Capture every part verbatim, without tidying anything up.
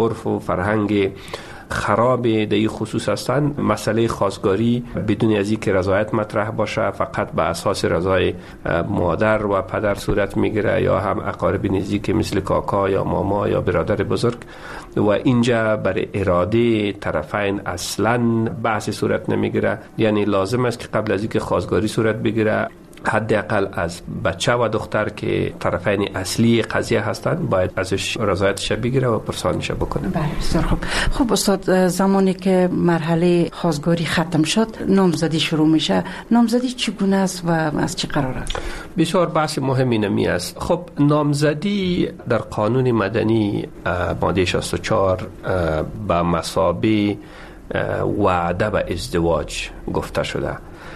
عرف و فرهنگ خراب در این خصوص هستند. مسئله خواستگاری بدون از اینکه رضایت مطرح باشه فقط به اساس رضای مادر و پدر صورت میگیره یا هم اقارب نزدیک مثل کاکا یا ماما یا برادر بزرگ، و اینجا برای اراده طرفین اصلا بحث صورت نمیگیره. یعنی لازم است که قبل از اینکه خواستگاری صورت بگیره حداقل از بچه و دختر که طرفین اصلی قضیه هستند باید ازش رضایتش بگیره و پرسانش بکنه. بله بسیار خوب. خب استاد، زمانی که مرحله خواستگاری ختم شد نامزدی شروع میشه. نامزدی چگونه است و از چه قرار است؟ بسیار بحث مهمی نمی است. خب نامزدی در قانون مدنی ماده شصت و چهار به مثابه وعده به ازدواج گفته شده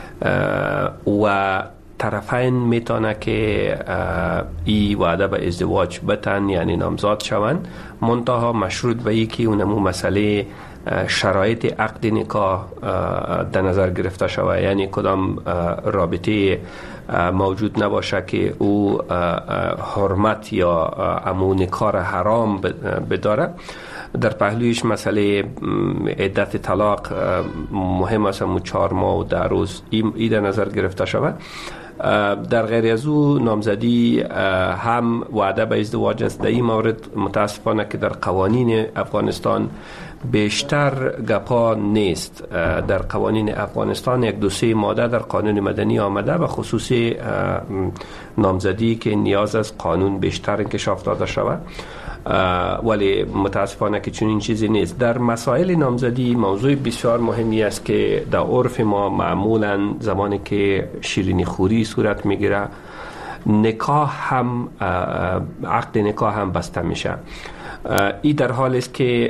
و طرفین میتونه که ای وعده به ازدواج بتن، یعنی نامزاد شوند، منتها مشروط به ای که اونمو مسئله شرایط عقد نکاح در نظر گرفته شود، یعنی کدام رابطه موجود نباشه که او حرمت یا امو نکاح حرام بداره. در پهلویش مسئله عدت طلاق مهم است، همون چهار ماه و ده روز ای در نظر گرفته شود. در غیر از او نامزدی هم وعده به ازدواج است. در این مورد متاسفانه که در قوانین افغانستان بیشتر گپا نیست. در قوانین افغانستان یک دو سه ماده در قانون مدنی آمده به خصوص نامزدی که نیاز است قانون بیشتر انکشاف داده شود، ولی متاسفانه که چنین چیزی نیست. در مسائل نامزدی موضوع بسیار مهمی است که در عرف ما معمولا زمانی که شیرینی خوری صورت میگیره نکاح هم عقد نکاح هم بسته میشه. این در حال است که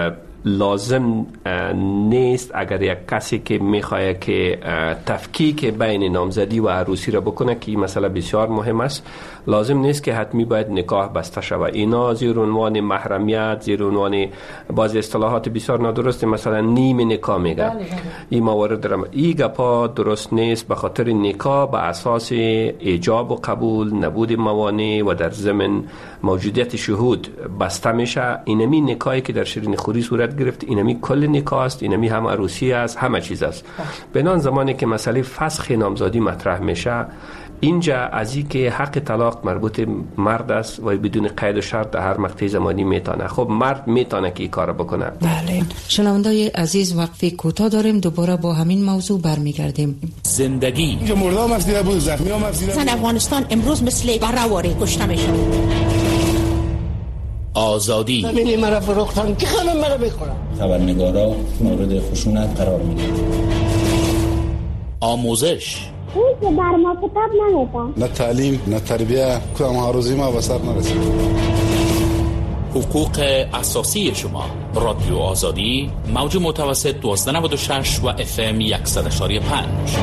لازم نیست اگر یک کسی که میخواد که تفکیک بین نامزدی و عروسی را بکنه که این مسئله بسیار مهم است، لازم نیست که حتمی باید نکاح بسته شود. اینا زیر عنوان محرمیت، زیر عنوان بعضی اصطلاحات بسیار نادرست مثلا نیم نکاح میگه. این موارد درم این گپا درست نیست، به خاطر نکاح به اساس ایجاب و قبول، نبود موانع و در ضمن موجودیت شهود بسته میشه. اینمی نکاحی که در شیرین خوری صورت گرفت اینمی کل نکاح است، اینمی هم عروسی است، همه چیز است. بنان زمانی که مسئله فسخ نامزدی مطرح میشه اینجا از این که حق طلاق مربوط مرد است و بدون قید و شرط در هر مقطع زمانی میتونه. خب مرد میتونه که این کار بکنه. بله. شنوندای عزیز وقفه کوتاه داریم، دوباره با همین موضوع برمیگردیم. زندگی اینجا مرده هم افزیده بود، زخمی هم افزیده بود. افغانستان امروز مثل برهواره کشته میشه. آزادی ببینی مرا فروختن که خانم مرا بخورم. خبرنگارا مورد خشونت قرار میگیرن. آموزش اون که بر ما کتاب نمیدن، نه تعلیم نه تربیه، کدام آروزی ما بسر نرسید. حقوق اساسی شما. رادیو آزادی موج متوسط دوازده نود و شش و اف ام صد و یک و پنج.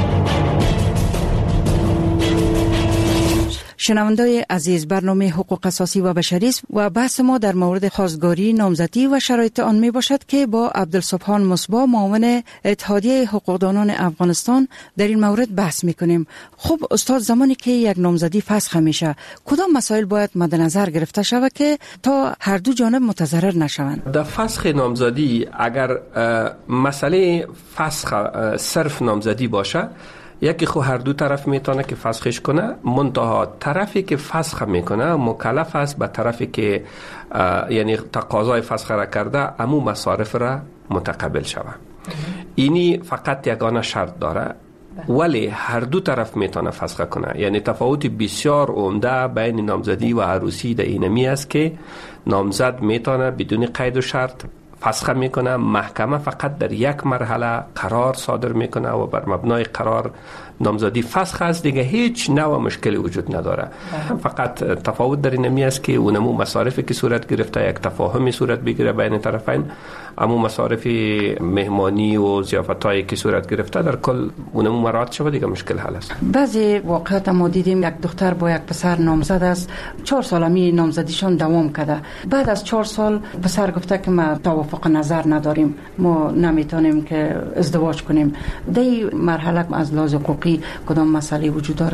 شنوندای عزیز، برنامه حقوق اساسی و بشری است و بحث ما در مورد خواستگاری، نامزدی و شرایط آن می باشد که با عبدالسبحان مصباح معاون اتحادیه حقوقدانان افغانستان در این مورد بحث می کنیم. خب استاد، زمانی که یک نامزدی فسخ میشه کدام مسائل باید مد نظر گرفته شود که تا هر دو جانب متضرر نشوند؟ در فسخ نامزدی اگر مسئله فسخ صرف نامزدی باشه، یکی خو هر دو طرف میتونه که فسخش کنه، منتها طرفی که فسخ میکنه مکلف است به طرفی که یعنی تقاضای فسخ را کرده امو مصارف را متقبل شود. اینی فقط یگانه شرط داره، ولی هر دو طرف میتونه فسخ کنه. یعنی تفاوت بسیار عمده بین نامزدی و عروسی در اینمی است که نامزد میتونه بدون قید و شرط فسخ میکنه، محکمه فقط در یک مرحله قرار صادر میکنه و بر مبنای قرار نامزدی فسخ است، دیگه هیچ نوع مشکلی وجود نداره. فقط تفاوت در اینمی است که اونمو مصارفی که صورت گرفته یک تفاهمی صورت بگیره بین طرفین، اما مصارف مهمانی و ضیافتایی که صورت گرفته در کل اونمو مراعات شود، دیگه مشکل حل است. بعضی واقعات ما دیدیم یک دختر با یک پسر نامزد است، چهار سالمی نامزدیشان دوام کرده. بعد از چهار سال پسر گفته که ما توافق نظر نداریم، ما نمیتونیم که ازدواج کنیم. در این مرحله از لحاظ حقوقی کدام مسئله وجود داره؟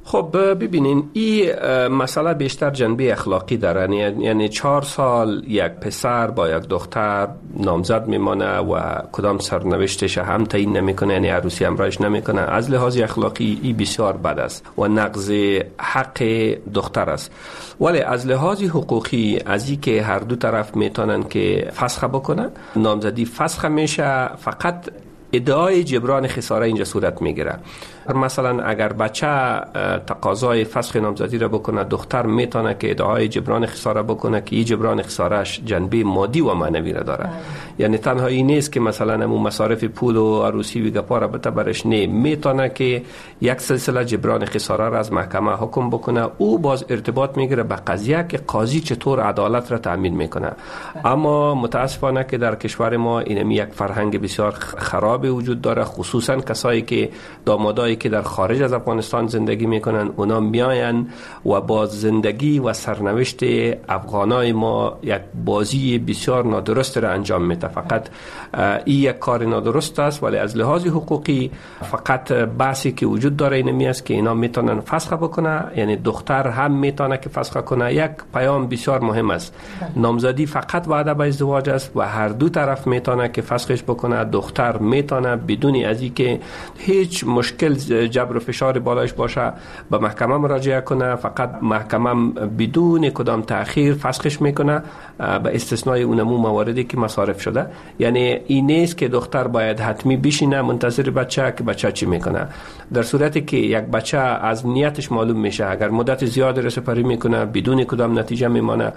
خب ببینین این مسئله بیشتر جنبه اخلاقی داره، یعنی چهار سال یک پسر با یک دختر نامزد میمانه و کدام سرنوشتش هم تعیین نمیکنه، یعنی عروسی همراهش نمیکنه. از لحاظ اخلاقی این بسیار بد است و نقض حق دختر است. ولی از لحاظ حقوقی از این که هر دو طرف میتونن که فسخ بکنن، نامزدی فسخ میشه، فقط ادعای جبران خساره اینجا صورت میگیره. مثلا اگر بچه تقاضای فسخ نامزدی را بکنه، دختر میتونه که ادعای جبران خساره بکنه که این جبران خسارهش جنبه مادی و معنوی را داره. یعنی تنها این نیست که مثلا همون مصارف پول و عروسی و گپا را بته برش، نه، میتونه که یک سلسله جبران خساره را از محکمه حکم بکنه. او باز ارتباط میگیره به قضیه که قاضی چطور عدالت را تامین میکنه. اما متاسفانه که در کشور ما اینمی یک فرهنگ بسیار خراب وجود داره، خصوصا کسایی که دامادایی که در خارج از افغانستان زندگی میکنن، اونا میاین و با زندگی و سرنوشت افغانای ما یک بازی بسیار نادرست را انجام میده. فقط این یک کار نادرست است، ولی از لحاظ حقوقی فقط بحثی که وجود داره اینمی است که اینا میتونن فسخ بکنه، یعنی دختر هم میتونه که فسخ کنه. یک پیام بسیار مهم است، نامزدی فقط وعده به ازدواج است و هر دو طرف میتونه که فسخش بکنه. دختر میتونه بدون از اینکه هیچ مشکل جبر و فشار بالایش باشه به محکمه مراجعه کنه، فقط محکمه بدون کدام تأخیر فسخش میکنه به استثنای اونمو مواردی که مصارف شده. یعنی این نیست که دختر باید حتمی بشینه منتظر بچه که بچه چی میکنه. در صورتی که یک بچه از نیتش معلوم میشه، اگر مدت زیاد رسپاری میکنه بدون کدام نتیجه میمانه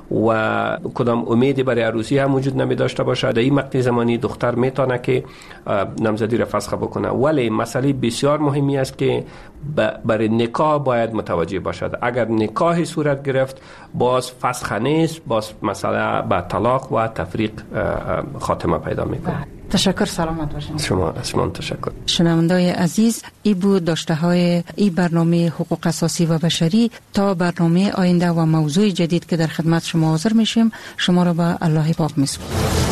و کدام امیدی برای عروسی هم وجود نمی داشته باشه، در این مقطع زمانی دختر میتونه که نامزدی را فسخ بکنه. ولی مسئله بسیار مهمی است که برای نکاح باید متوجه باشد. اگر نکاح صورت گرفت باز فسخ نیست، باز مسئله به طلاق و تفریق خاتمه پیدا میکنه. تشکر، سلامت باشید. شما شما تشکر. شنوندای عزیز، ای بود داشته های ای برنامه حقوق اساسی و بشری. تا برنامه آینده و موضوع جدید که در خدمت شما حاضر میشیم، شما را به الله پاک میسپارم.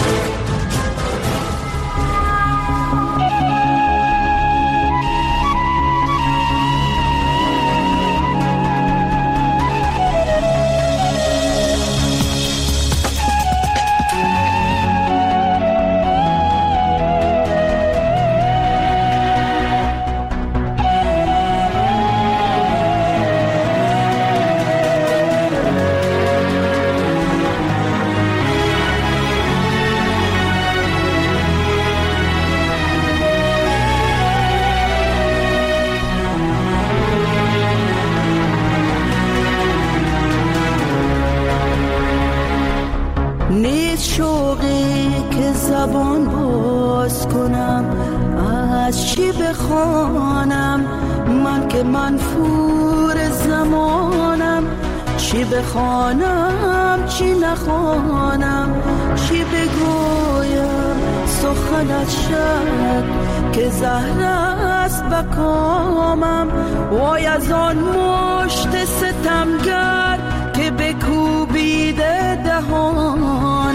بخوانم چی نخوانم، چی بگویم سخنت شد که زهر است بکامم. وای از آن مشت ستمگر که بکوبیده دهانم.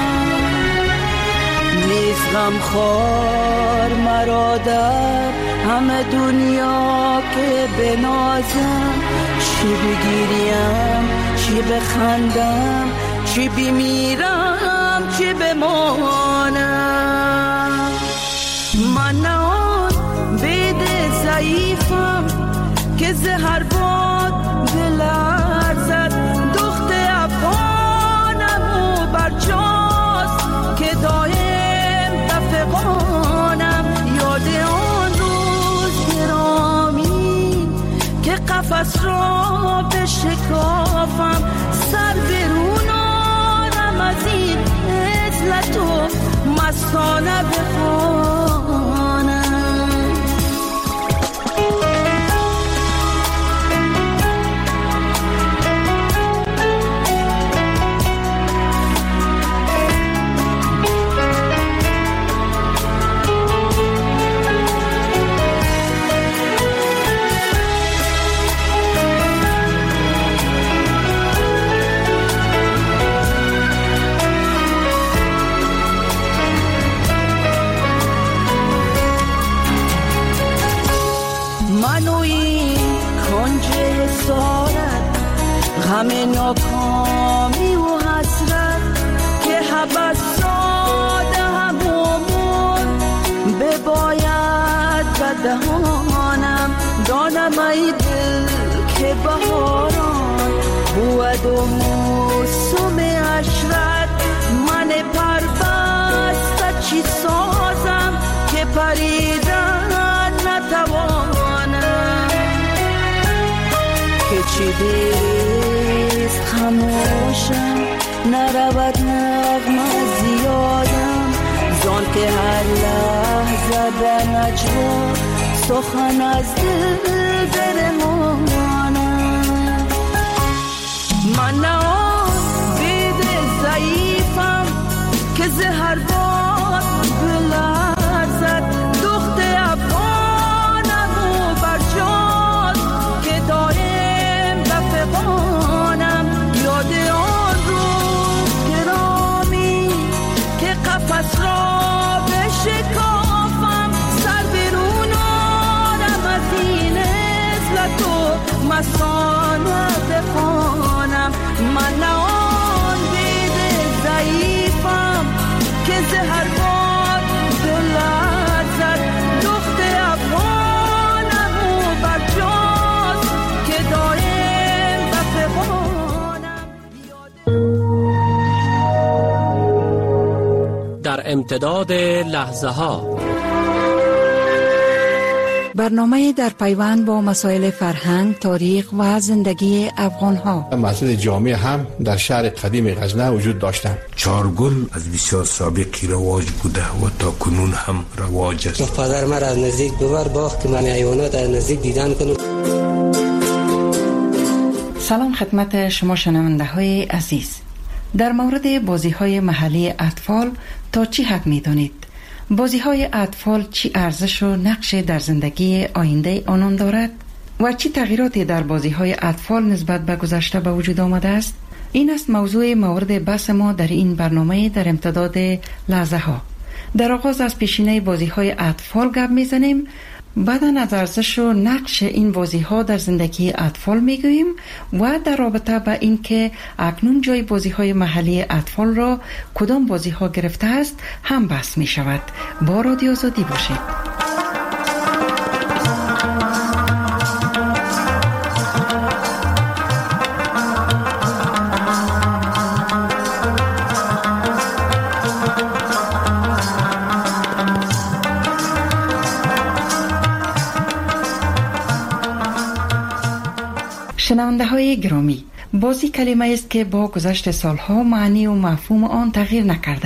نیست غم خور مرا در همه دنیا که بنازم. چی بگیریم چی بخندم، چی بمیرم چی بمانم. من نه آن بید ضعیفم که زهر باد بلرزد. دخت افغانم و برجاست که دایم رفقانم. یاد آن روز گرامی که قفس را بشکافم، سر برونانم از این عزلت و مستانه بخوانم. غم ناکامی و حسرت که حبس ساده همومون بباید بدهانم. دانم ای دل که بهاران بود و موسم عشرت، من پربسته چی سازم که پریدن نتوانم. که چی دیست خموشم نرود نغمه زیادم، زان که هر لحظه در نجوا سخن از دل برمانم. من نه بید ضعیفم که زهر باد بلرزد، دخت افغانم و برجاست که دارم بفغانم. یاد آن روز گرامی که قفس را بشکافم، سر بیرون آرم از این عزلت و مسانه بخوانم. من نه آن بید ضعیفم که زهر باد بلرزد، دخت افغانم و برجاست که دارم بفغانم. در امتداد لحظه ها برنامه در پیوند با مسائل فرهنگ، تاریخ و زندگی افغان ها. مسجد جامع هم در شهر قدیم غزنه وجود داشتند. چارگل از بسیار سابقی رواج بوده و تا کنون هم رواج است. پدر من از نزدیک ببر باخت که من حیوانات از نزدیک دیدن کنم. سلام خدمت شما شنونده های عزیز. در مورد بازی های محلی اطفال تا چی حد می دانید؟ بازی های اطفال چی ارزش و نقش در زندگی آینده آنان دارد؟ و چی تغییراتی در بازی های اطفال نسبت به گذشته به وجود آمده است؟ این است موضوع مورد بحث ما در این برنامه در امتداد لحظه ها. در آغاز از پیشینه بازی های اطفال گپ میزنیم، بعداً از ارزش و نقش این بازی ها در زندگی اطفال میگوییم و در رابطه با این که اکنون جای بازی های محلی اطفال را کدام بازی ها گرفته است هم بحث می شود. با رادیو آزادی باشید. شنونده های گرامی، بازی کلمه است که با گذشت سالها معنی و مفهوم آن تغییر نکرده